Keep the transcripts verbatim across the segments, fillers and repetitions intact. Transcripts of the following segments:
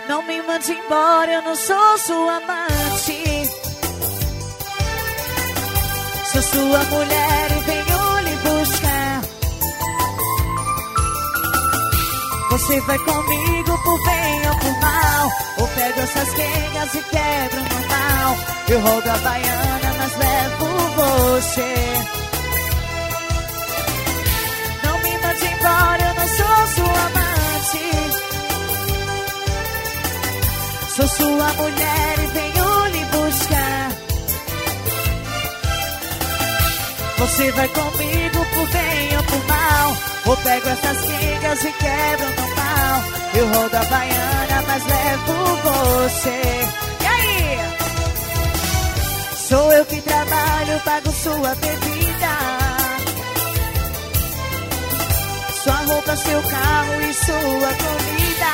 Não me mande embora, eu não sou sua amante. Sou sua mulher e venho lhe buscar. Você vai comigo por bem ou por mal, ou pego essas quengas e quebro no mal. Eu rodo a baiana, mas levo você. Não me mande embora, eu não sou sua amante. Sou sua mulher e venho lhe buscar. Você vai comigo por bem ou por mal, ou pego essas quengas e quebro no mal. Eu rodo a baiana, mas levo você. E aí? Sou eu que trabalho, pago sua bebida, sua roupa, seu carro e sua comida.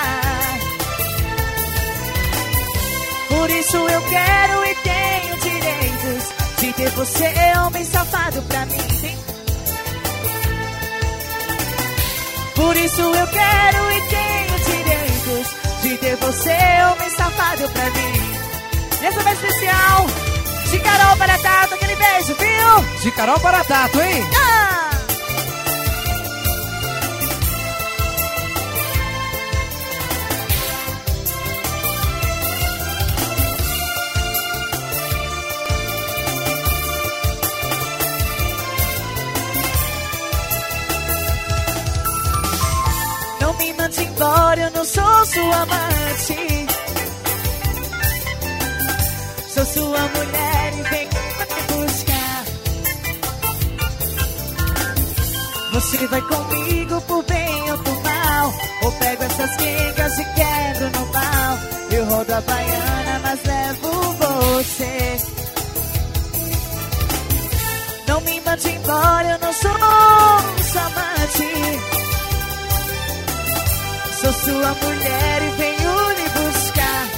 Por isso eu quero e tenho direitos de ter você, homem safado, pra mim. Por isso eu quero e tenho direitos de ter você, homem safado, pra mim. Essa vai especial de Carol para Tato, aquele beijo, viu? De Carol para Tato, hein? Ah! Não me mande embora, eu não sou sua amante. Sou sua mulher e vem me buscar. Você vai comigo por bem ou por mal, ou pego essas quengas e quebro no mal. Eu rodo a baiana, mas levo você. Não me mande embora, eu não sou sua amante. Sou sua mulher e venho lhe buscar.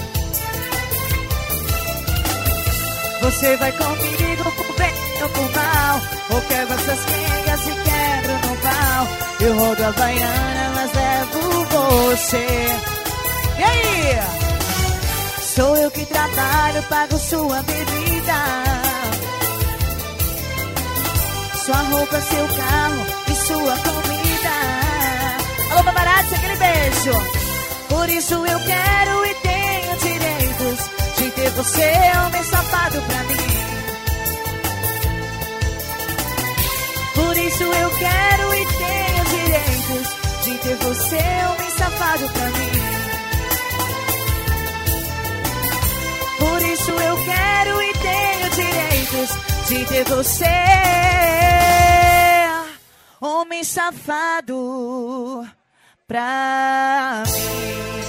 Você vai comigo por bem ou por mal, ou quebro essas quengas e quebro no mal. Eu rodo a baiana, mas levo você. E aí? Sou eu que trabalho, pago sua bebida, sua roupa, seu carro e sua comida. Alô, paparazzi, aquele beijo. Por isso eu quero e tenho direitos de ter você, homem safado, pra mim. Por isso eu quero e tenho direitos de ter você, homem safado, pra mim. Por isso eu quero e tenho direitos de ter você, homem safado, pra mim.